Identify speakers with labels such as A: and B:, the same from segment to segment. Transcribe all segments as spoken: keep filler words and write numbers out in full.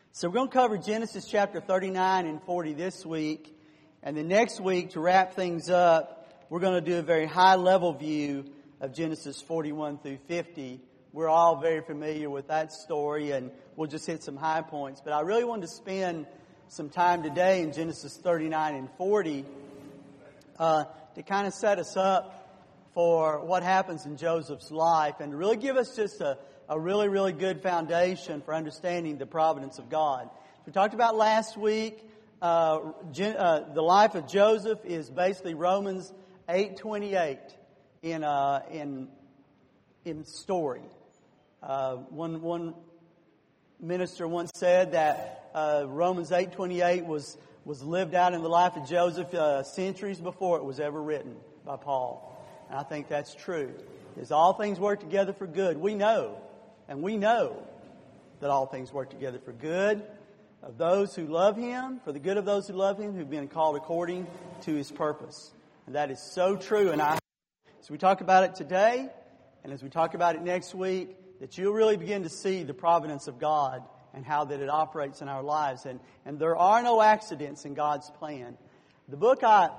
A: So we're going to cover Genesis chapter thirty-nine and forty this week. And then next week, to wrap things up, we're going to do a very high-level view of Genesis forty-one through fifty. We're all very familiar with that story, and we'll just hit some high points. But I really wanted to spend some time today in Genesis thirty-nine and forty uh, to kind of set us up for what happens in Joseph's life and to really give us just a A really, really good foundation for understanding the providence of God. We talked about last week, uh, Gen, uh, the life of Joseph is basically Romans eight twenty-eight in uh, in in story. Uh, one one minister once said that uh, Romans eight twenty-eight was was lived out in the life of Joseph uh, centuries before it was ever written by Paul, and I think that's true. Because all things work together for good. We know. And we know that all things work together for good of those who love Him, for the good of those who love Him, who've been called according to His purpose. And that is so true. And I, as we talk about it today, and as we talk about it next week, that you'll really begin to see the providence of God and how that it operates in our lives. And, and there are no accidents in God's plan. The book I...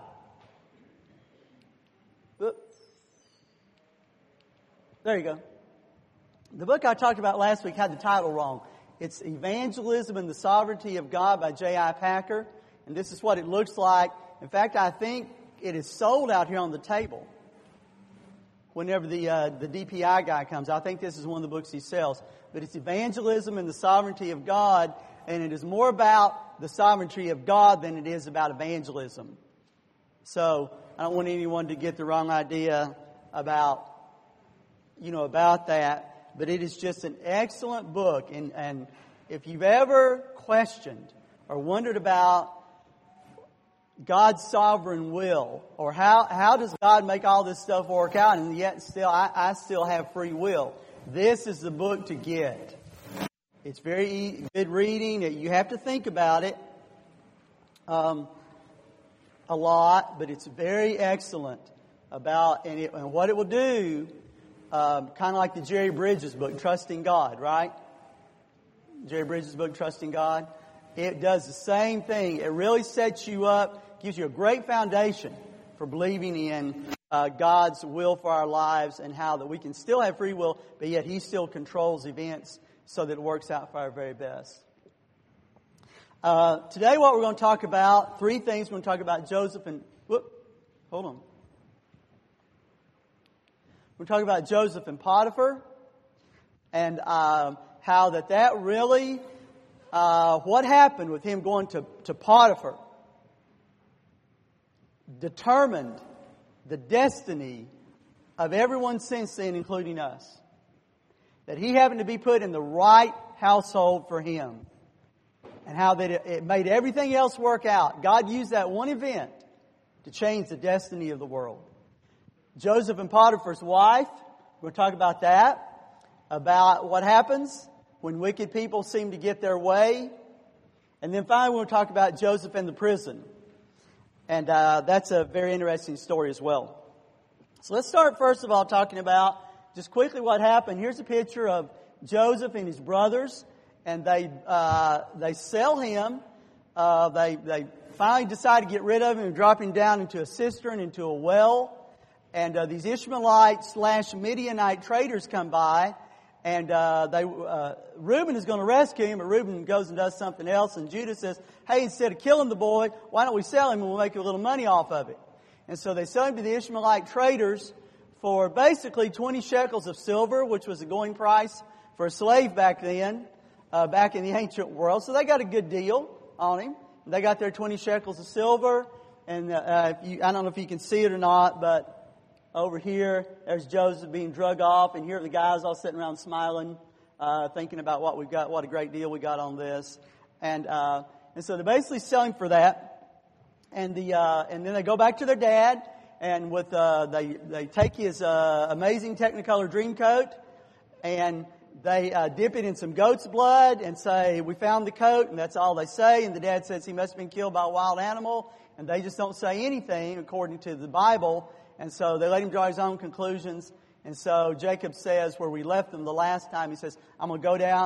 A: There you go. The book I talked about last week had the title wrong. It's Evangelism and the Sovereignty of God by J I Packer. And this is what it looks like. In fact, I think it is sold out here on the table. Whenever the uh, the D P I guy comes, I think this is one of the books he sells. But it's Evangelism and the Sovereignty of God. And it is more about the sovereignty of God than it is about evangelism. So I don't want anyone to get the wrong idea about, you know, about that. But it is just an excellent book. And, and if you've ever questioned or wondered about God's sovereign will, or how, how does God make all this stuff work out, and yet still I, I still have free will, this is the book to get. It's very easy, good reading. You have to think about it um, a lot, but it's very excellent about and, it, and what it will do. Um, kind of like the Jerry Bridges book, Trusting God, right? Jerry Bridges book, Trusting God. It does the same thing. It really sets you up, gives you a great foundation for believing in uh, God's will for our lives and how that we can still have free will, but yet He still controls events so that it works out for our very best. Uh, today what we're going to talk about, three things. We're going to talk about Joseph and... Whoop, hold on. We're talking about Joseph and Potiphar, and um, how that that really, uh, what happened with him going to, to Potiphar determined the destiny of everyone since then, including us. That he happened to be put in the right household for him, and how that it, it made everything else work out. God used that one event to change the destiny of the world. Joseph and Potiphar's wife, we'll talk about that, about what happens when wicked people seem to get their way. And then finally we'll talk about Joseph in the prison. And uh, that's a very interesting story as well. So let's start first of all talking about just quickly what happened. Here's a picture of Joseph and his brothers, and they uh, they sell him. Uh, they, they finally decide to get rid of him and drop him down into a cistern, into a well. And uh, these Ishmaelite slash Midianite traders come by, and uh, they uh, Reuben is going to rescue him, but Reuben goes and does something else. And Judah says, "Hey, instead of killing the boy, why don't we sell him and we'll make a little money off of it?" And so they sell him to the Ishmaelite traders for basically twenty shekels of silver, which was a going price for a slave back then, uh, back in the ancient world. So they got a good deal on him. They got their twenty shekels of silver, and uh, if you, I don't know if you can see it or not, but over here, there's Joseph being drug off, and here are the guys all sitting around smiling, uh, thinking about what we've got, what a great deal we got on this, and uh, and so they're basically selling for that, and the uh, and then they go back to their dad, and with uh, they they take his uh, amazing Technicolor Dreamcoat, and they uh, dip it in some goat's blood and say, "We found the coat," and that's all they say. And the dad says he must have been killed by a wild animal, and they just don't say anything according to the Bible. And so they let him draw his own conclusions. And so Jacob says, where we left them the last time, he says, "I'm going to go down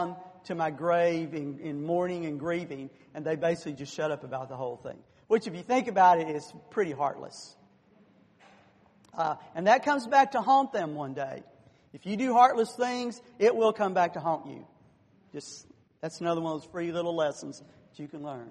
A: to my grave in, in mourning and grieving. And they basically just shut up about the whole thing. Which, if you think about it, is pretty heartless. Uh, and that comes back to haunt them one day. If you do heartless things, it will come back to haunt you. Just that's another one of those free little lessons that you can learn.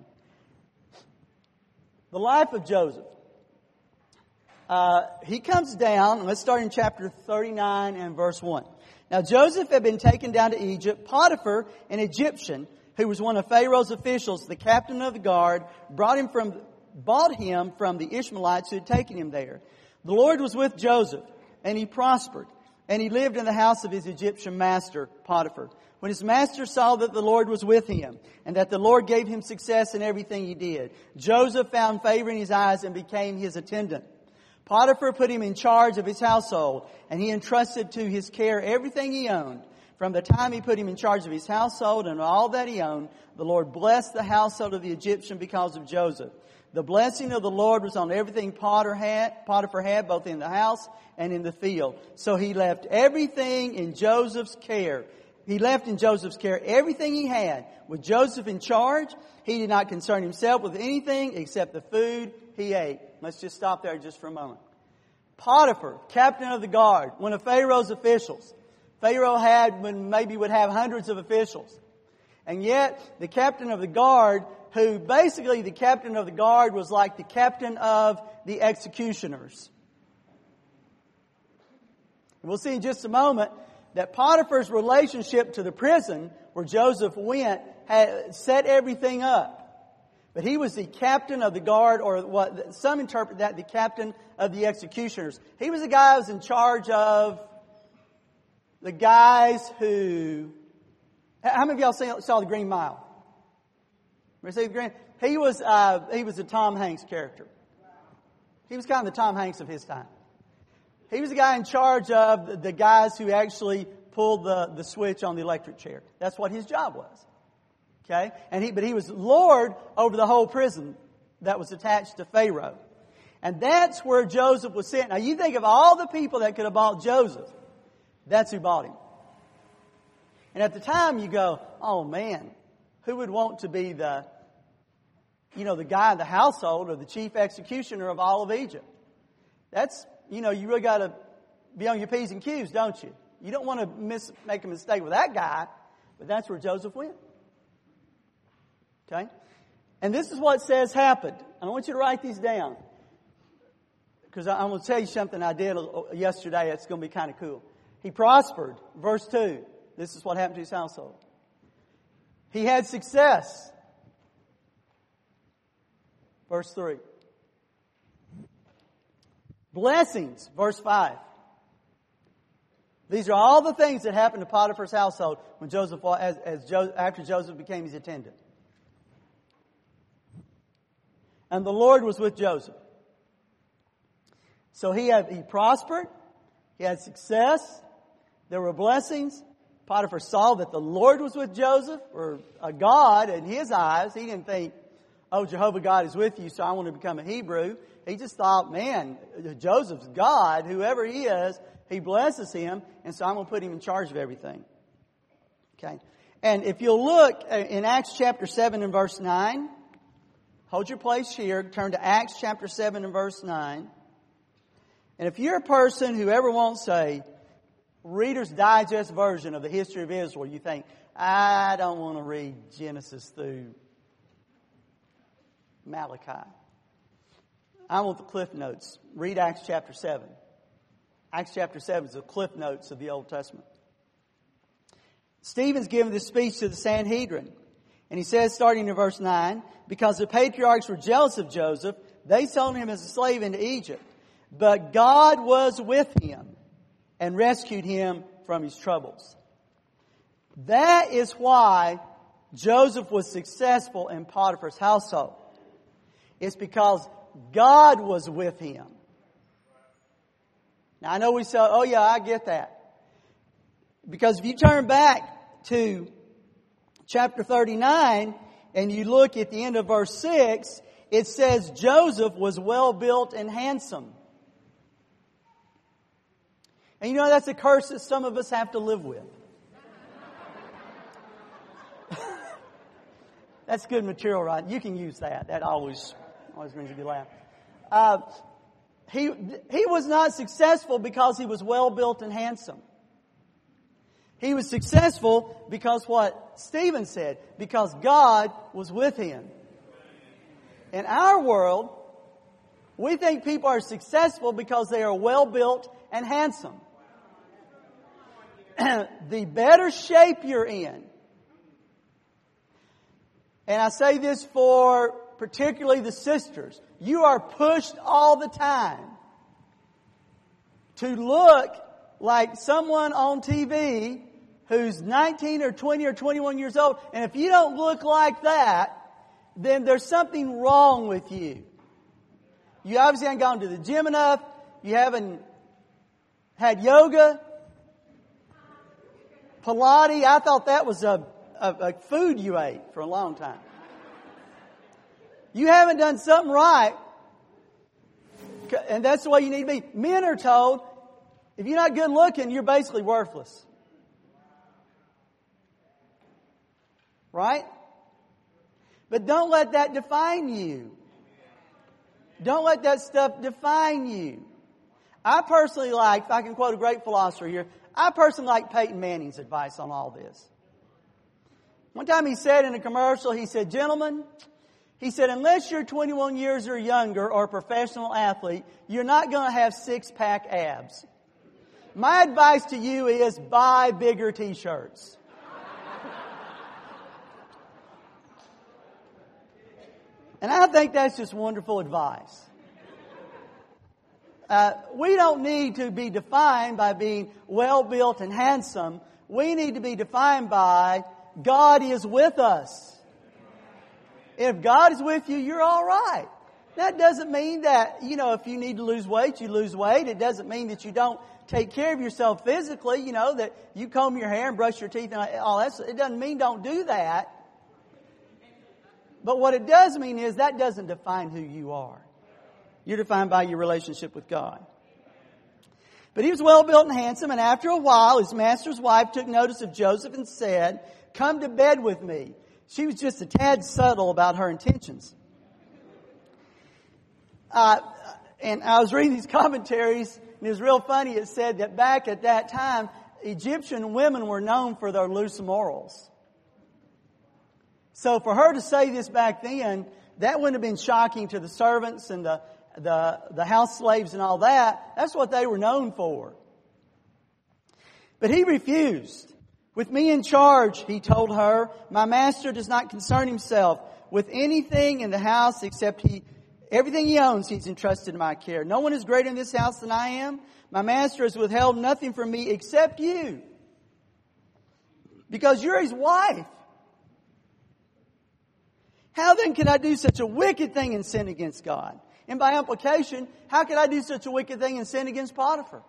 A: The life of Joseph. Uh, he comes down, let's start in chapter thirty-nine and verse one. Now Joseph had been taken down to Egypt. Potiphar, an Egyptian, who was one of Pharaoh's officials, the captain of the guard, brought him from, bought him from the Ishmaelites who had taken him there. The Lord was with Joseph, and he prospered, and he lived in the house of his Egyptian master, Potiphar. When his master saw that the Lord was with him, and that the Lord gave him success in everything he did, Joseph found favor in his eyes and became his attendant. Potiphar put him in charge of his household, and he entrusted to his care everything he owned. From the time he put him in charge of his household and all that he owned, the Lord blessed the household of the Egyptian because of Joseph. The blessing of the Lord was on everything Potiphar had, Potiphar had, both in the house and in the field. So he left everything in Joseph's care. He left in Joseph's care everything he had. With Joseph in charge, he did not concern himself with anything except the food he ate. Let's just stop there just for a moment. Potiphar, captain of the guard, one of Pharaoh's officials. Pharaoh had, maybe would have hundreds of officials. And yet, the captain of the guard, who basically the captain of the guard was like the captain of the executioners. And we'll see in just a moment that Potiphar's relationship to the prison where Joseph went had set everything up. But he was the captain of the guard, or what some interpret that, the captain of the executioners. He was the guy who was in charge of the guys who... How many of y'all saw, saw The Green Mile? Remember the Green? He was, uh, he was a Tom Hanks character. He was kind of the Tom Hanks of his time. He was the guy in charge of the guys who actually pulled the, the switch on the electric chair. That's what his job was. Okay? And he, but he was Lord over the whole prison that was attached to Pharaoh. And that's where Joseph was sent. Now you think of all the people that could have bought Joseph. That's who bought him. And at the time you go, oh man, who would want to be the, you know, the guy in the household or the chief executioner of all of Egypt? That's, you know, you really got to be on your P's and Q's, don't you? You don't want to miss, make a mistake with that guy, but that's where Joseph went. Okay? And this is what says happened. I want you to write these down. Because I'm going to tell you something I did yesterday that's going to be kind of cool. He prospered. Verse two. This is what happened to his household. He had success. Verse three. Blessings. Verse five. These are all the things that happened to Potiphar's household when Joseph, as, as Joseph, after Joseph became his attendant. And the Lord was with Joseph. So he had, he prospered. He had success. There were blessings. Potiphar saw that the Lord was with Joseph, or a God in his eyes. He didn't think, oh, Jehovah God is with you, so I want to become a Hebrew. He just thought, man, Joseph's God, whoever he is, he blesses him, and so I'm going to put him in charge of everything. Okay. And if you'll look in Acts chapter seven and verse nine, hold your place here, turn to Acts chapter seven and verse nine. And if you're a person who ever wants a Reader's Digest version of the history of Israel, you think, I don't want to read Genesis through Malachi. I want the Cliff Notes. Read Acts chapter seven. Acts chapter seven is the Cliff Notes of the Old Testament. Stephen's given this speech to the Sanhedrin. And he says, starting in verse nine, because the patriarchs were jealous of Joseph, they sold him as a slave into Egypt. But God was with him and rescued him from his troubles. That is why Joseph was successful in Potiphar's household. It's because God was with him. Now I know we say, oh yeah, I get that. Because if you turn back to chapter thirty-nine and you look at the end of verse six, it says Joseph was well built and handsome. And you know that's a curse that some of us have to live with. That's good material, right? You can use that. That always always brings a good laugh. Uh, he he was not successful because he was well built and handsome. He was successful because what Stephen said, because God was with him. In our world, we think people are successful because they are well built and handsome. The better shape you're in, and I say this for particularly the sisters, you are pushed all the time to look like someone on T V who's nineteen or twenty or twenty-one years old. And if you don't look like that, then there's something wrong with you. You obviously haven't gone to the gym enough. You haven't had yoga. Pilates, I thought that was a, a, a food you ate for a long time. You haven't done something right. And that's the way you need to be. Men are told, if you're not good looking, you're basically worthless. Right? But don't let that define you. Don't let that stuff define you. I personally like, if I can quote a great philosopher here, I personally like Peyton Manning's advice on all this. One time he said in a commercial, he said, gentlemen, he said, unless you're twenty-one years or younger or a professional athlete, you're not going to have six-pack abs. My advice to you is buy bigger t-shirts. And I think that's just wonderful advice. Uh, we don't need to be defined by being well-built and handsome. We need to be defined by God is with us. If God is with you, you're all right. That doesn't mean that, you know, if you need to lose weight, you lose weight. It doesn't mean that you don't take care of yourself physically, you know, that you comb your hair and brush your teeth and all that. It doesn't mean don't do that. But what it does mean is that doesn't define who you are. You're defined by your relationship with God. But he was well built and handsome, and after a while, his master's wife took notice of Joseph and said, come to bed with me. She was just a tad subtle about her intentions. Uh, and I was reading these commentaries, and it was real funny. It said that back at that time, Egyptian women were known for their loose morals. So for her to say this back then, that wouldn't have been shocking to the servants and the, the, the house slaves and all that. That's what they were known for. But he refused. With me in charge, he told her, my master does not concern himself with anything in the house except he, everything he owns he's entrusted to my care. No one is greater in this house than I am. My master has withheld nothing from me except you. Because you're his wife. How then can I do such a wicked thing and sin against God? And by implication, how could I do such a wicked thing and sin against Potiphar?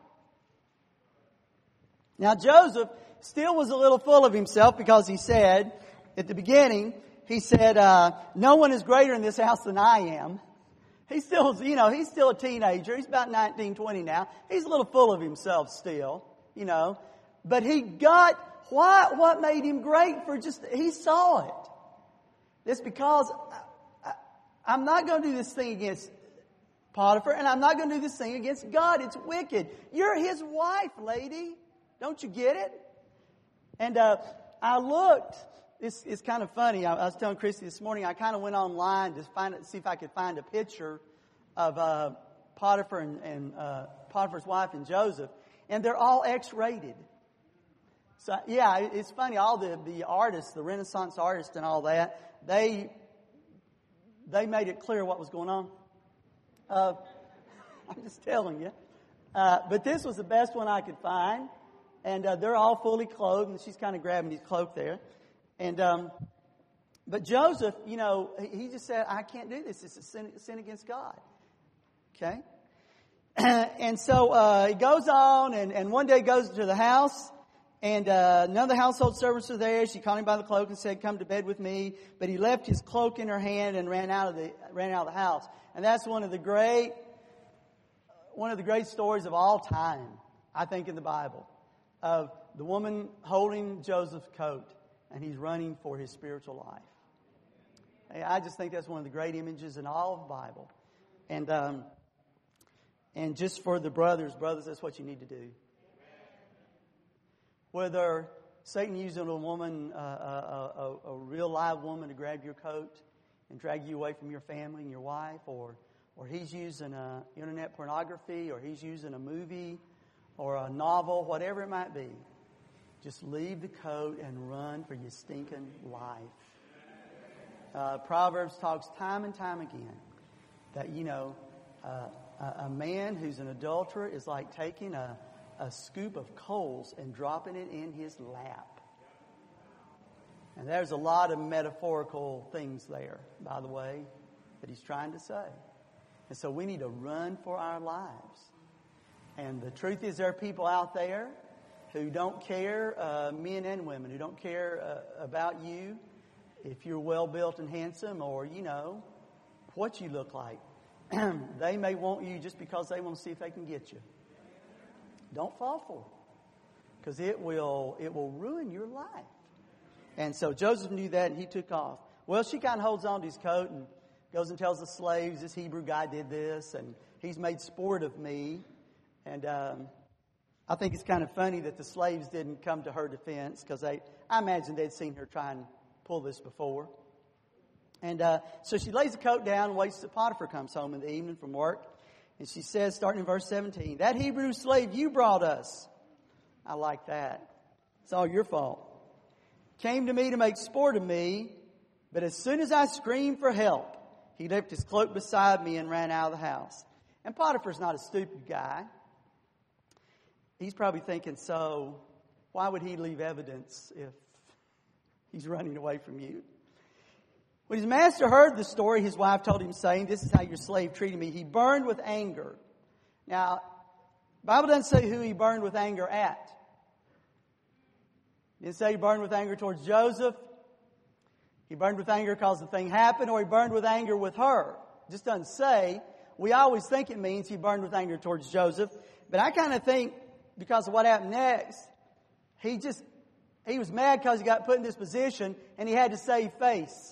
A: Now Joseph still was a little full of himself because he said, at the beginning, he said, uh, no one is greater in this house than I am. He's still, you know, he's still a teenager. He's about nineteen, twenty now. He's a little full of himself still, you know. But he got, why, what made him great for just, he saw it. It's because I, I, I'm not going to do this thing against Potiphar, and I'm not going to do this thing against God. It's wicked. You're his wife, lady. Don't you get it? And uh, I looked. It's, it's kind of funny. I, I was telling Christy this morning, I kind of went online to find it, see if I could find a picture of uh, Potiphar and, and uh, Potiphar's wife and Joseph, and they're all X-rated. So yeah, it's funny. All the, the artists, the Renaissance artists and all that, they they made it clear what was going on. Uh, I'm just telling you. Uh, but this was the best one I could find. And uh, they're all fully clothed, and she's kind of grabbing his cloak there. And um, but Joseph, you know, he just said, I can't do this. It's a sin, sin against God. Okay? And so uh, he goes on, and, and one day goes to the house, and uh, none of the household servants were there. She caught him by the cloak and said, come to bed with me. But he left his cloak in her hand and ran out of the ran out of the house. And that's one of the great one of the great stories of all time, I think, in the Bible, of the woman holding Joseph's coat, and he's running for his spiritual life. I just think that's one of the great images in all of the Bible. And um, and just for the brothers, brothers, that's what you need to do. Whether Satan using a woman, uh, a, a, a real live woman to grab your coat and drag you away from your family and your wife, or or he's using uh, internet pornography, or he's using a movie or a novel, whatever it might be, just leave the coat and run for your stinking life. Uh, Proverbs talks time and time again that, you know, uh, a, a man who's an adulterer is like taking a, a scoop of coals and dropping it in his lap. And there's a lot of metaphorical things there, by the way, that he's trying to say. And so we need to run for our lives. And the truth is, there are people out there who don't care, uh, men and women, who don't care uh, about you, if you're well-built and handsome, or, you know, what you look like. They may want you just because they want to see if they can get you. Don't fall for it, because it will, it will ruin your life. And so Joseph knew that, and he took off. Well, she kind of holds on to his coat and goes and tells the slaves, this Hebrew guy did this, and he's made sport of me. And um, I think it's kind of funny that the slaves didn't come to her defense, because they, I imagine they'd seen her try and pull this before. And uh, so she lays the coat down and waits till Potiphar comes home in the evening from work. And she says, starting in verse seventeen, that Hebrew slave you brought us. I like that. It's all your fault. Came to me to make sport of me, but as soon as I screamed for help, he left his cloak beside me and ran out of the house. And Potiphar's not a stupid guy. He's probably thinking, so why would he leave evidence if he's running away from you? When his master heard the story, his wife told him, saying, this is how your slave treated me. He burned with anger. Now, the Bible doesn't say who he burned with anger at. It didn't say he burned with anger towards Joseph. He burned with anger because the thing happened, or he burned with anger with her. It just doesn't say. We always think it means he burned with anger towards Joseph. But I kind of think, because of what happened next, he just, he was mad because he got put in this position and he had to save face.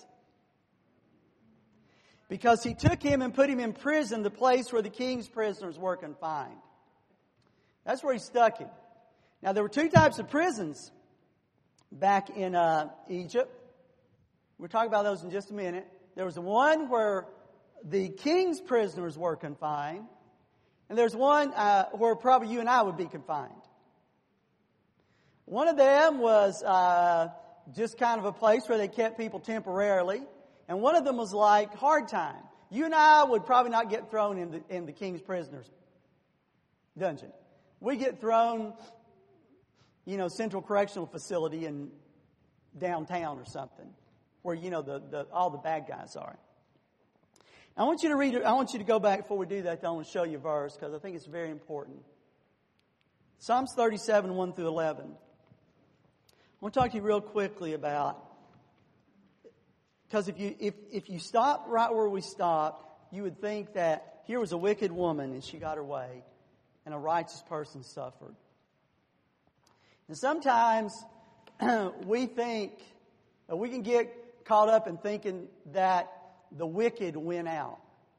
A: Because he took him and put him in prison, the place where the king's prisoners were confined. That's where he stuck him. Now, there were two types of prisons back in uh, Egypt. We'll talk about those in just a minute. There was the one where the king's prisoners were confined. And there's one uh, where probably you and I would be confined. One of them was uh, just kind of a place where they kept people temporarily. And one of them was like hard time. You and I would probably not get thrown in the, in the king's prisoners dungeon. We get thrown, you know, Central Correctional Facility in downtown or something, where, you know, the, the all the bad guys are. I want you to read it. I want you to go back before we do that. I want to show you a verse because I think it's very important. Psalms thirty-seven, one through eleven. I want to talk to you real quickly about, because if you if if you stop right where we stopped, you would think that here was a wicked woman and she got her way, and a righteous person suffered. And sometimes we think, we can get caught up in thinking that the wicked win out.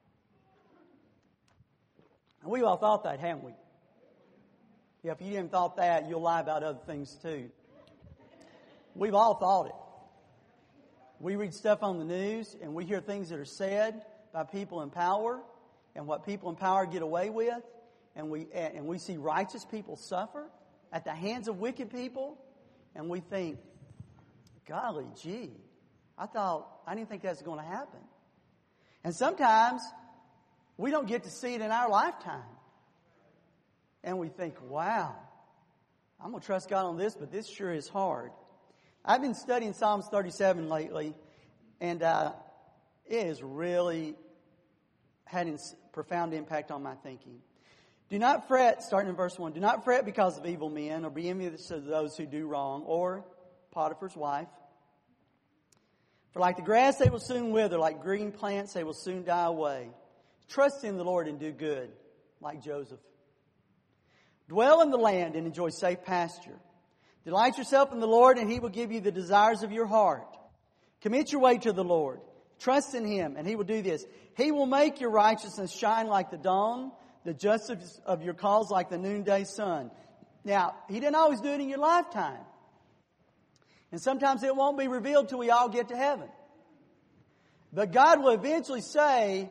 A: And we've all thought that, haven't we? Yeah, if you haven't thought that, you'll lie about other things too. We've all thought it. We read stuff on the news and we hear things that are said by people in power and what people in power get away with, and we and we see righteous people suffer at the hands of wicked people, and we think, golly gee, I thought, I didn't think that's going to happen. And sometimes we don't get to see it in our lifetime. And we think, wow, I'm going to trust God on this, but this sure is hard. I've been studying Psalms thirty-seven lately, and uh, it has really had a profound impact on my thinking. Do not fret, starting in verse one, do not fret because of evil men, or be envious of those who do wrong, or Potiphar's wife. For like the grass they will soon wither, like green plants they will soon die away. Trust in the Lord and do good, like Joseph. Dwell in the land and enjoy safe pasture. Delight yourself in the Lord, and He will give you the desires of your heart. Commit your way to the Lord. Trust in Him, and He will do this. He will make your righteousness shine like the dawn, the justice of your cause like the noonday sun. Now, He didn't always do it in your lifetime. And sometimes it won't be revealed till we all get to heaven. But God will eventually say,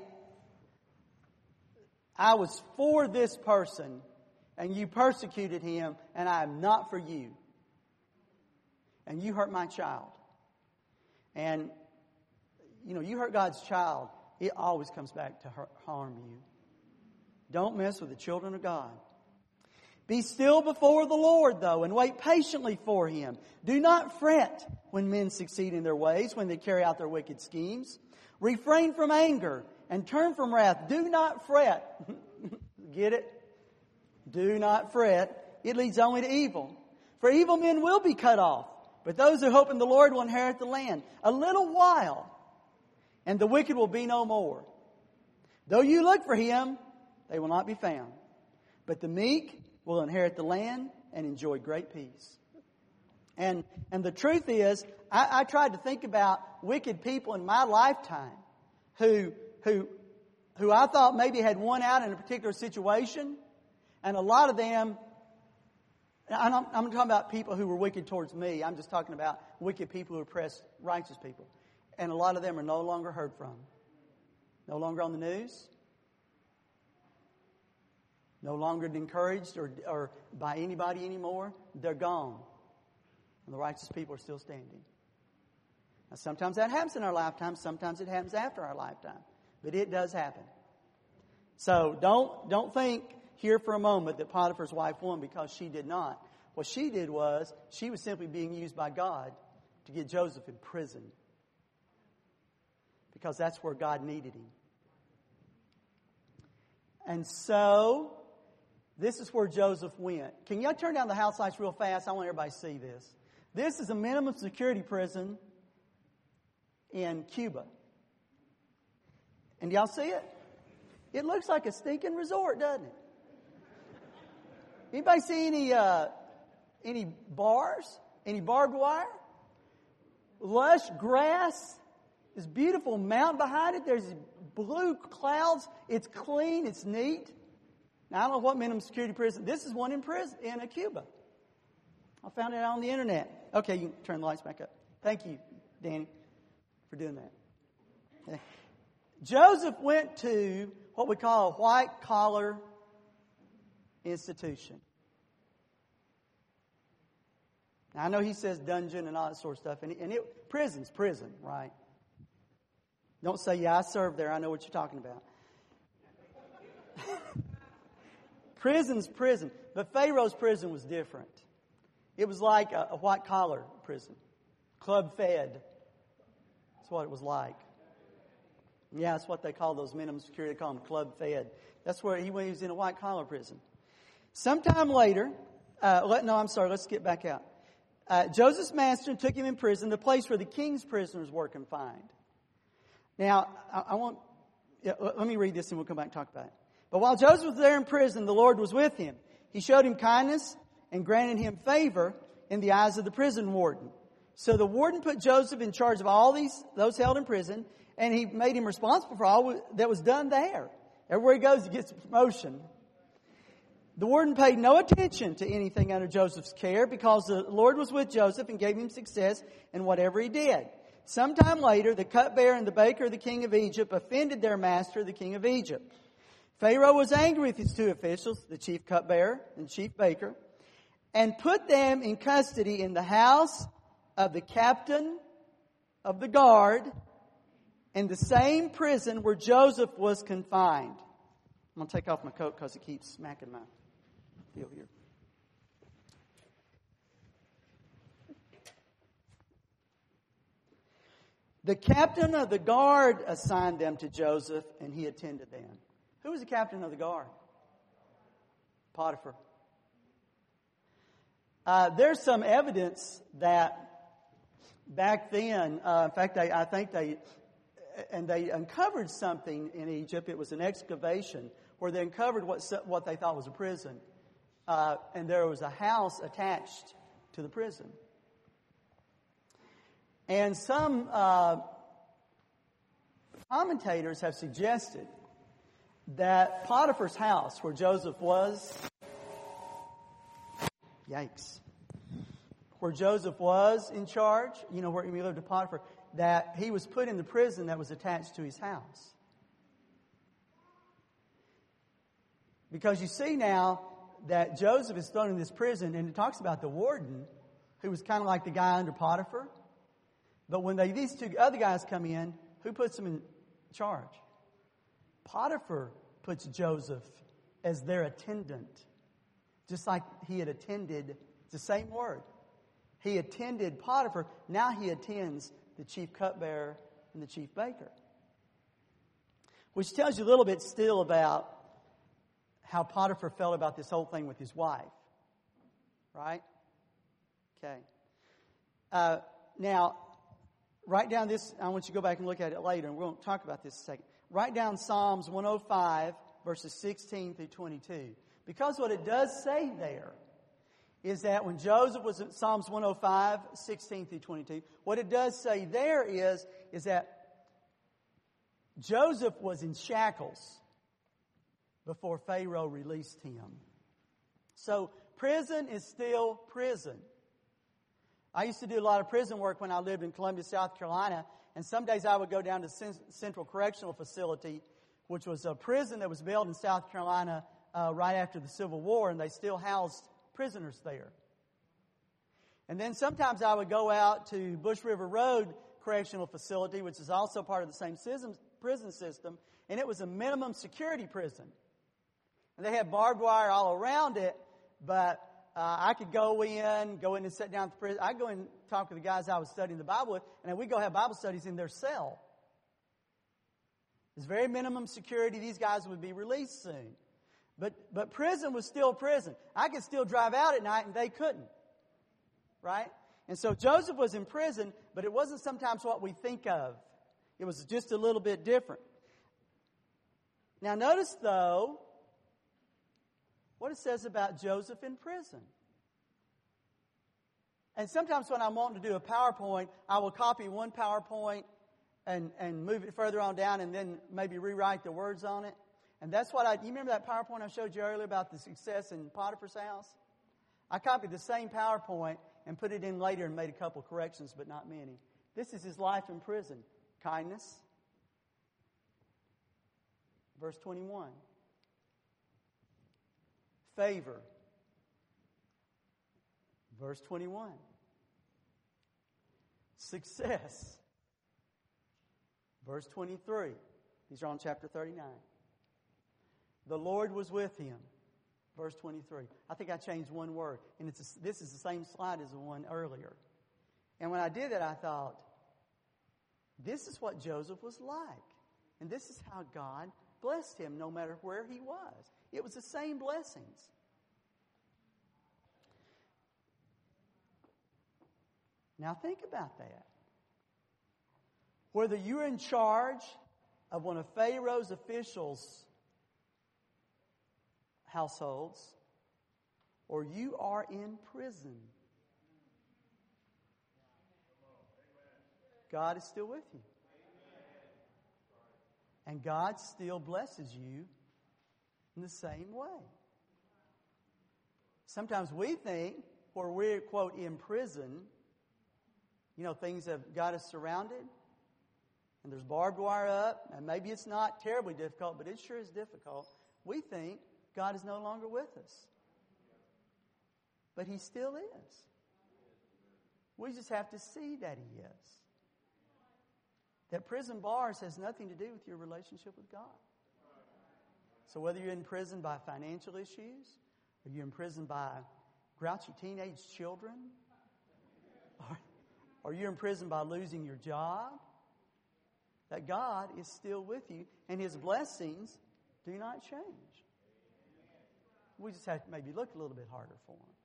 A: I was for this person, and you persecuted him, and I am not for you. And you hurt my child. And, you know, you hurt God's child, it always comes back to harm you. Don't mess with the children of God. Be still before the Lord, though, and wait patiently for Him. Do not fret when men succeed in their ways, when they carry out their wicked schemes. Refrain from anger and turn from wrath. Do not fret. Get it? Do not fret. It leads only to evil. For evil men will be cut off, but those who hope in the Lord will inherit the land. A little while, and the wicked will be no more. Though you look for Him, they will not be found. But the meek will inherit the land and enjoy great peace. And and the truth is, I, I tried to think about wicked people in my lifetime who who who I thought maybe had won out in a particular situation, and a lot of them. I'm not, I'm not talking about people who were wicked towards me. I'm just talking about wicked people who oppress righteous people, and a lot of them are no longer heard from, no longer on the news. No longer encouraged or, or by anybody anymore. They're gone. And the righteous people are still standing. Now, sometimes that happens in our lifetime. Sometimes it happens after our lifetime. But it does happen. So don't, don't think here for a moment that Potiphar's wife won because she did not. What she did was she was simply being used by God to get Joseph in prison. Because that's where God needed him. And so this is where Joseph went. Can y'all turn down the house lights real fast? I want everybody to see this. This is a minimum security prison in Cuba. And y'all see it? It looks like a stinking resort, doesn't it? Anybody see any uh, any bars? Any barbed wire? Lush grass. This beautiful mountain behind it. There's blue clouds. It's clean. It's neat. Now, I don't know what minimum security prison. This is one in prison in uh, Cuba. I found it on the internet. Okay, you can turn the lights back up. Thank you, Danny, for doing that. Joseph went to what we call a white-collar institution. Now, I know he says dungeon and all that sort of stuff, and, it, and it, prison's prison, right? Don't say, yeah, I served there. I know what you're talking about. Prison's prison. But Pharaoh's prison was different. It was like a, a white-collar prison. Club-fed. That's what it was like. Yeah, that's what they call those minimum security. They call them club-fed. That's where he, when he was in a white-collar prison. Sometime later, uh, let, no, I'm sorry, let's get back out. Uh, Joseph's master took him in prison, the place where the king's prisoners were confined. Now, I, I want, yeah, let me read this and we'll come back and talk about it. But while Joseph was there in prison, the Lord was with him. He showed him kindness and granted him favor in the eyes of the prison warden. So the warden put Joseph in charge of all these those held in prison, and he made him responsible for all that was done there. Everywhere he goes, he gets a promotion. The warden paid no attention to anything under Joseph's care because the Lord was with Joseph and gave him success in whatever he did. Sometime later, the cupbearer and the baker of the king of Egypt offended their master, the king of Egypt. Pharaoh was angry with his two officials, the chief cupbearer and chief baker, and put them in custody in the house of the captain of the guard in the same prison where Joseph was confined. I'm going to take off my coat because it keeps smacking my deal here. The captain of the guard assigned them to Joseph, and he attended them. Who was the captain of the guard? Potiphar. Uh, there's some evidence that back then, uh, in fact, they, I think they, and they uncovered something in Egypt. It was an excavation where they uncovered what what they thought was a prison, uh, and there was a house attached to the prison. And some uh, Commentators have suggested that Potiphar's house, where Joseph was, yikes, where Joseph was in charge, you know, where he lived at Potiphar, that he was put in the prison that was attached to his house. Because you see now that Joseph is thrown in this prison, and it talks about the warden, who was kind of like the guy under Potiphar. But when they, these two other guys come in, who puts them in charge? Potiphar puts Joseph as their attendant, just like he had attended, it's the same word. He attended Potiphar, now he attends the chief cupbearer and the chief baker. Which tells you a little bit still about how Potiphar felt about this whole thing with his wife. Right? Okay. Uh, now, write down this. I want you to go back and look at it later, and we won't talk about this in a second. Write down Psalms one oh five, verses sixteen through twenty-two. Because what it does say there is that when Joseph was in Psalms one oh five, sixteen through twenty-two, what it does say there is, is that Joseph was in shackles before Pharaoh released him. So prison is still prison. I used to do a lot of prison work when I lived in Columbia, South Carolina, and some days I would go down to Central Correctional Facility, which was a prison that was built in South Carolina uh, right after the Civil War, and they still housed prisoners there. And then sometimes I would go out to Bush River Road Correctional Facility, which is also part of the same prison system, and it was a minimum security prison. And they had barbed wire all around it, but uh, I could go in, go in and sit down at the prison. I'd go in and talk to the guys I was studying the Bible with, and then we'd go have Bible studies in their cell. It's very minimum security. These guys would be released soon. But but prison was still prison. I could still drive out at night, and they couldn't. Right? And so Joseph was in prison, but it wasn't sometimes what we think of. It was just a little bit different. Now notice, though, what it says about Joseph in prison. And sometimes when I'm wanting to do a PowerPoint, I will copy one PowerPoint and, and move it further on down and then maybe rewrite the words on it. And that's what I, you remember that PowerPoint I showed you earlier about the success in Potiphar's house? I copied the same PowerPoint and put it in later and made a couple corrections, but not many. This is his life in prison. Kindness. Verse twenty-one. Favor. Verse twenty-one. Success. Verse twenty-three. These are on chapter thirty-nine. The Lord was with him. Verse twenty-three. I think I changed one word. And it's a, this is the same slide as the one earlier. And when I did that, I thought, this is what Joseph was like. And this is how God blessed him no matter where he was. It was the same blessings. Now think about that. Whether you're in charge of one of Pharaoh's officials' households, or you are in prison, God is still with you. And God still blesses you in the same way. Sometimes we think, where we're, quote, in prison, you know, things have got us surrounded, and there's barbed wire up, and maybe it's not terribly difficult, but it sure is difficult. We think God is no longer with us. But He still is. We just have to see that He is. That prison bars has nothing to do with your relationship with God. So whether you're in prison by financial issues, or you're in prison by grouchy teenage children, or, or you're in prison by losing your job, that God is still with you, and His blessings do not change. We just have to maybe look a little bit harder for Him.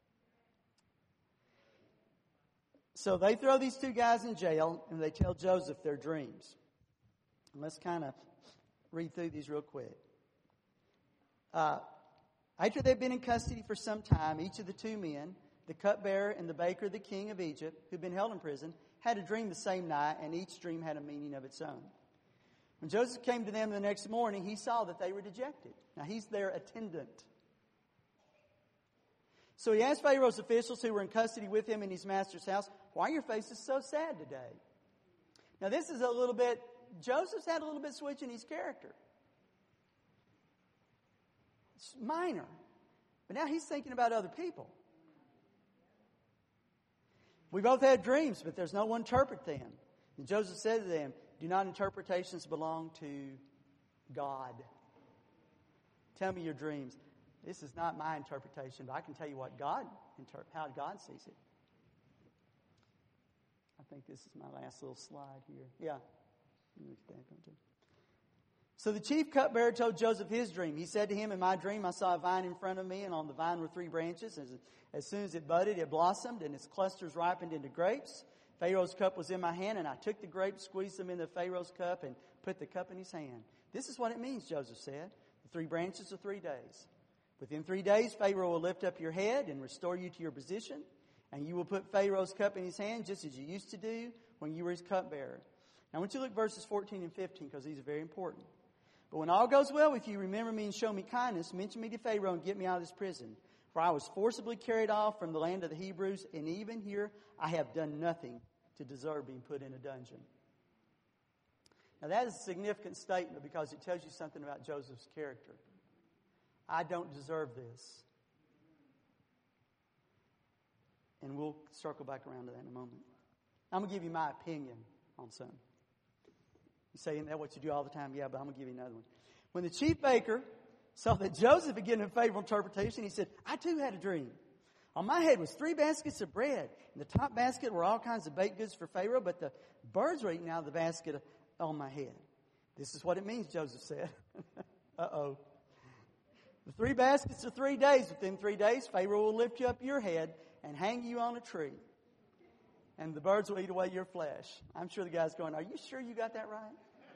A: So they throw these two guys in jail, and they tell Joseph their dreams. And let's kind of read through these real quick. Uh, after they've been in custody for some time, each of the two men, the cupbearer and the baker, the king of Egypt, who'd been held in prison, had a dream the same night, and each dream had a meaning of its own. When Joseph came to them the next morning, he saw that they were dejected. Now, he's their attendant. So he asked Pharaoh's officials who were in custody with him in his master's house, "Why are your faces so sad today?" Now, this is a little bit, Joseph's had a little bit switch in his character. It's minor. But now he's thinking about other people. "We both had dreams, but there's no one to interpret them." And Joseph said to them, "Do not interpretations belong to God? Tell me your dreams." This is not my interpretation, but I can tell you what God, how God sees it. I think this is my last little slide here. Yeah. So the chief cupbearer told Joseph his dream. He said to him, "In my dream I saw a vine in front of me, and on the vine were three branches. As, as soon as it budded, it blossomed, and its clusters ripened into grapes. Pharaoh's cup was in my hand, and I took the grapes, squeezed them into Pharaoh's cup, and put the cup in his hand." This is what it means, Joseph said. "The three branches are three days. Within three days, Pharaoh will lift up your head and restore you to your position, and you will put Pharaoh's cup in his hand just as you used to do when you were his cupbearer." Now I want you to look at verses fourteen and fifteen because these are very important. "But when all goes well with you, remember me and show me kindness. Mention me to Pharaoh and get me out of this prison. For I was forcibly carried off from the land of the Hebrews, and even here I have done nothing to deserve being put in a dungeon." Now that is a significant statement because it tells you something about Joseph's character. I don't deserve this. And we'll circle back around to that in a moment. I'm going to give you my opinion on something. You say, "Isn't that what you do all the time?" Yeah, but I'm going to give you another one. When the chief baker saw that Joseph had given a favorable interpretation, he said, "I too had a dream. On my head was three baskets of bread. In the top basket were all kinds of baked goods for Pharaoh, but the birds were eating out of the basket on my head." This is what it means, Joseph said. Uh-oh. "The three baskets are three days. Within three days, Pharaoh will lift you up your head and hang you on a tree. And the birds will eat away your flesh." I'm sure the guy's going, "Are you sure you got that right?"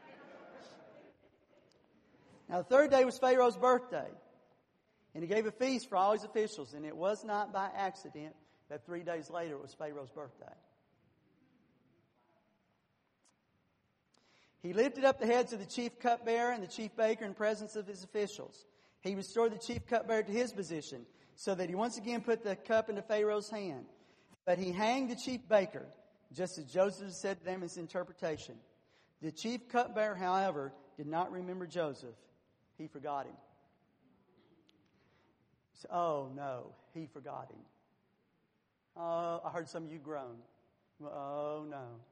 A: Now the third day was Pharaoh's birthday. And he gave a feast for all his officials. And it was not by accident that three days later it was Pharaoh's birthday. He lifted up the heads of the chief cupbearer and the chief baker in presence of his officials. He restored the chief cupbearer to his position so that he once again put the cup into Pharaoh's hand. But he hanged the chief baker, just as Joseph said to them in his interpretation. The chief cupbearer, however, did not remember Joseph. He forgot him. So, oh, no, he forgot him. Oh, I heard some of you groan. Oh, no.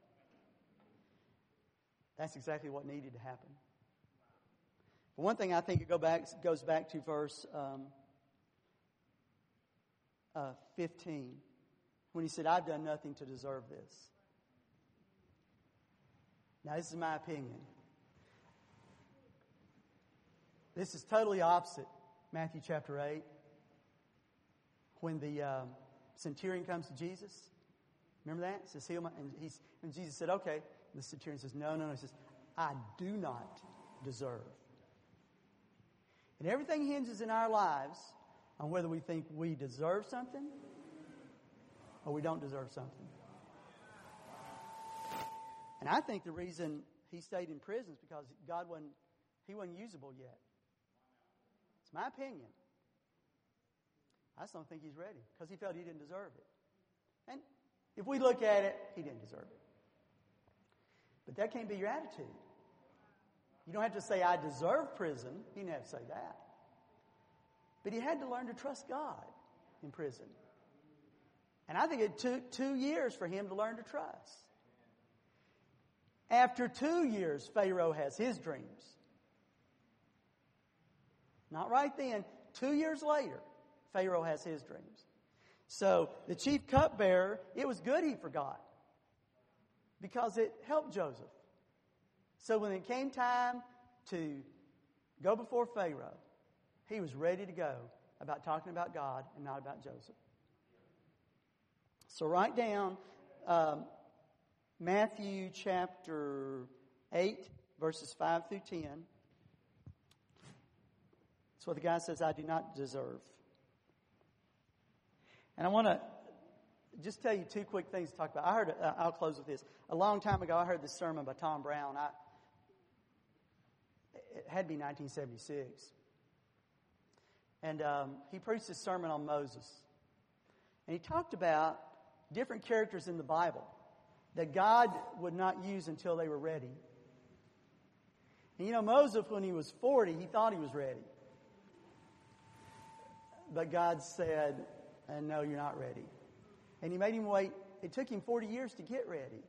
A: That's exactly what needed to happen. For one thing, I think it go back, goes back to verse um, uh, fifteen, when he said, "I've done nothing to deserve this." Now, this is my opinion. This is totally opposite Matthew chapter eight, when the um, centurion comes to Jesus. Remember that? It says, "Heal my," and, he's, and Jesus said, "Okay." The centurion says, no, no, no. He says, "I do not deserve." And everything hinges in our lives on whether we think we deserve something or we don't deserve something. And I think the reason he stayed in prison is because God wasn't, he wasn't usable yet. It's my opinion. I just don't think he's ready because he felt he didn't deserve it. And if we look at it, he didn't deserve it. But that can't be your attitude. You don't have to say, "I deserve prison." He didn't have to say that. But he had to learn to trust God in prison. And I think it took two years for him to learn to trust. After two years, Pharaoh has his dreams. Not right then. Two years later, Pharaoh has his dreams. So the chief cupbearer, it was good he forgot, because it helped Joseph. So when it came time to go before Pharaoh, he was ready to go about talking about God and not about Joseph. So write down um, Matthew chapter eight, verses five through ten. That's what the guy says, "I do not deserve." And I want to just tell you two quick things to talk about. I heard, uh, I'll close with this. A long time ago, I heard this sermon by Tom Brown. I, It had to be nineteen seventy-six. And um, he preached a sermon on Moses. And he talked about different characters in the Bible that God would not use until they were ready. And you know, Moses, when he was forty, he thought he was ready. But God said, and no, you're not ready. And he made him wait. It took him forty years to get ready.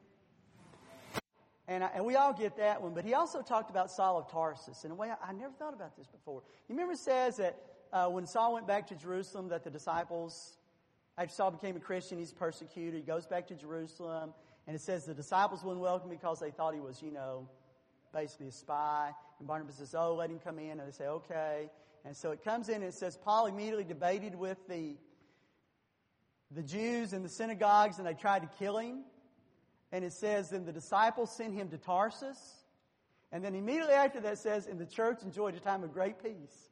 A: And, I, and we all get that one. But he also talked about Saul of Tarsus in a way I, I never thought about this before. You remember it says that uh, when Saul went back to Jerusalem, that the disciples, after Saul became a Christian, he's persecuted. He goes back to Jerusalem. And it says the disciples wouldn't welcome him because they thought he was, you know, basically a spy. And Barnabas says, oh, let him come in. And they say, okay. And so it comes in and it says Paul immediately debated with the the Jews in the synagogues and they tried to kill him. And it says, then the disciples sent him to Tarsus. And then immediately after that it says, and the church enjoyed a time of great peace.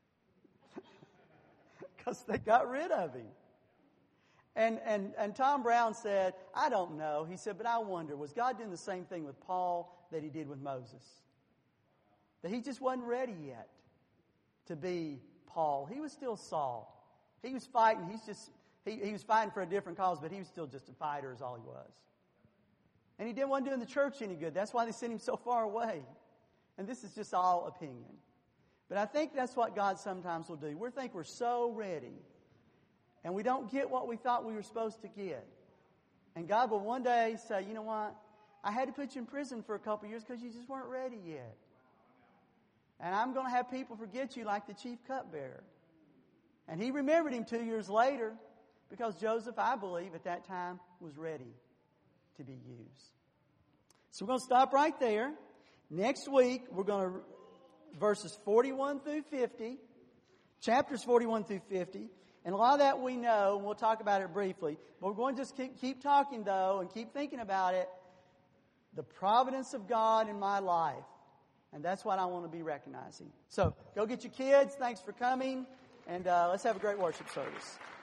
A: Because they got rid of him. And, and, and Tom Brown said, I don't know. He said, but I wonder, was God doing the same thing with Paul that he did with Moses? That he just wasn't ready yet to be Paul. He was still Saul. He was fighting. He's just, he, he was fighting for a different cause, but he was still just a fighter is all he was. And he didn't want to do the church any good. That's why they sent him so far away. And this is just all opinion. But I think that's what God sometimes will do. We think we're so ready. And we don't get what we thought we were supposed to get. And God will one day say, you know what? I had to put you in prison for a couple of years because you just weren't ready yet. And I'm going to have people forget you like the chief cupbearer. And he remembered him two years later because Joseph, I believe, at that time was ready to be used. So we're going to stop right there. Next week, we're going to, verses forty-one through fifty, chapters forty-one through fifty. And a lot of that we know, and we'll talk about it briefly. But we're going to just keep, keep talking, though, and keep thinking about it. The providence of God in my life. And that's what I want to be recognizing. So, go get your kids. Thanks for coming. And uh, let's have a great worship service.